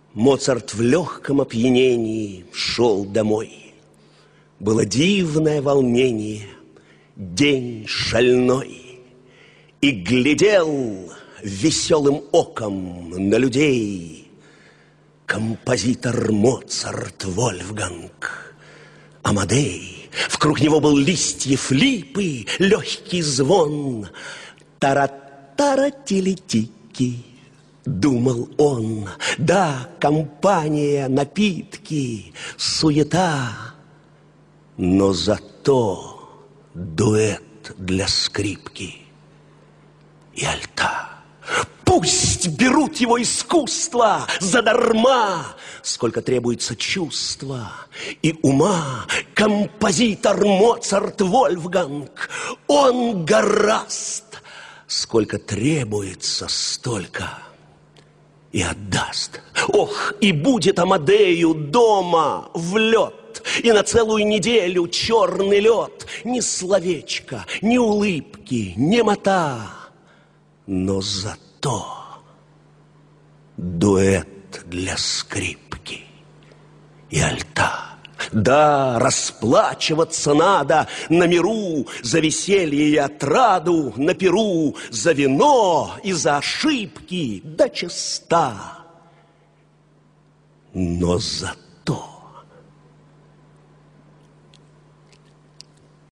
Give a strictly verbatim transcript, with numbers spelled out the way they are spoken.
Моцарт в легком опьянении шел домой. Было дивное волнение, день шальной, и глядел веселым оком на людей композитор Моцарт Вольфганг Амадей. Вокруг него был листьев липы, легкий звон. Тара-тара-тили-тики, думал он. Да, компания, напитки, суета, но зато дуэт для скрипки и альта. Пусть берут его искусство задарма, сколько требуется чувства и ума. Композитор Моцарт Вольфганг, он гораст, сколько требуется, столько и отдаст. Ох, и будет Амадею дома в лед, и на целую неделю черный лед. Ни словечка, ни улыбки, немота, но зато дуэт для скрипки и альта. Да, расплачиваться надо на миру за веселье и отраду, на пиру за вино и за ошибки до чиста. Но зато